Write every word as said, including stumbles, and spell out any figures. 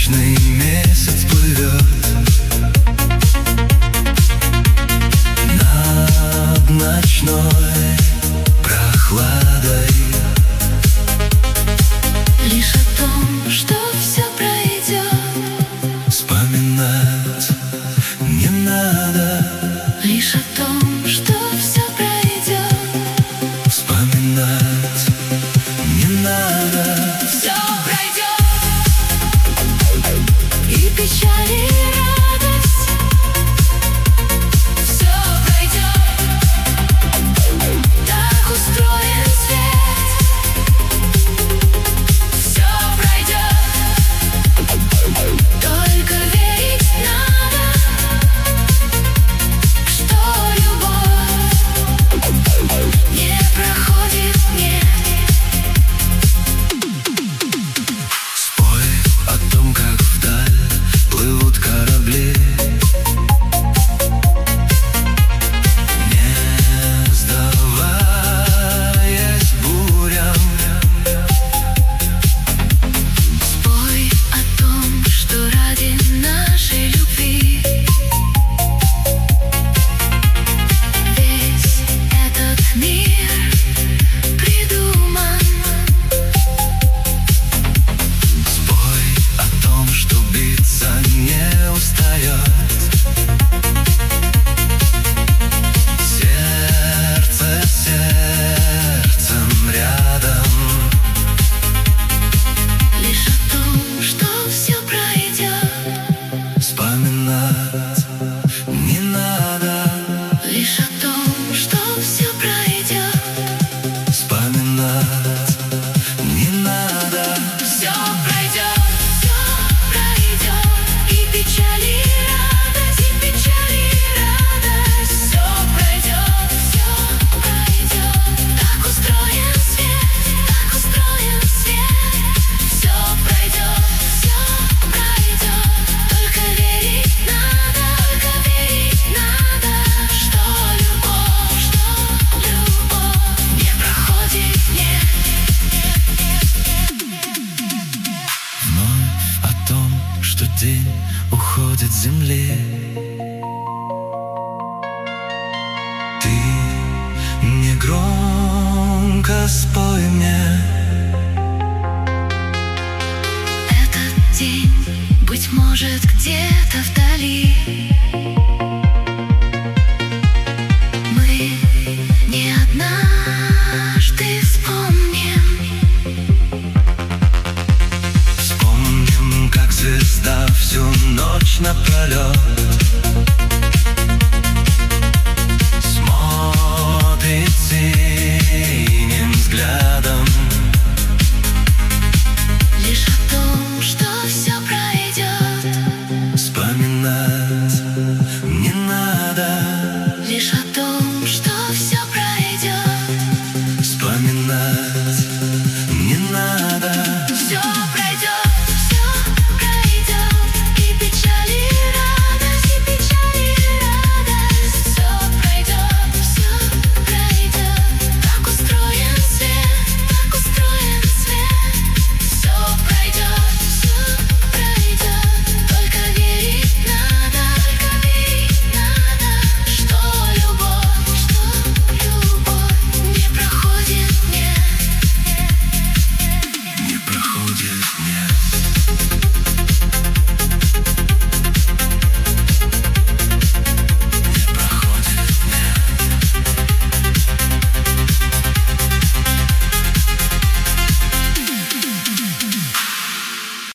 Брачный месяц плывет над ночной прохладой. Лишь о том, что все пройдет, вспоминать не надо. лишь о том, что все пройдет, вспоминать не надо. все пройдет, и печаль, и радость, все пройдет. Так устроен свет, все пройдет. Только верить надо, что любовь не проходит, нет. Спой о том, как вдаль плывут корабли, не сдаваясь бурям. Спой о том, что ради нашей любви весь этот мир придуман. Спой о том, что биться не устает сердце с сердцем рядом. Лишь о том, что все пройдет, Вспоминать не надо. лишь о том, что все пройдет, Вспоминать не надо. все пройдет, все пройдет, и печаль, и радость, и печаль, и радость, все пройдет, все пройдет. Так устроен свет, так устроен свет, все пройдет, все пройдет. Только верить надо, только верить надо, что любовь, что любовь не проходит, нет. Вновь о том, что день уходит с земли. Ты негромко спой мне. Этот день, быть может, где-то вдали. Мы не однажды вспомним, Вспомним, как звезда всю ночь напролет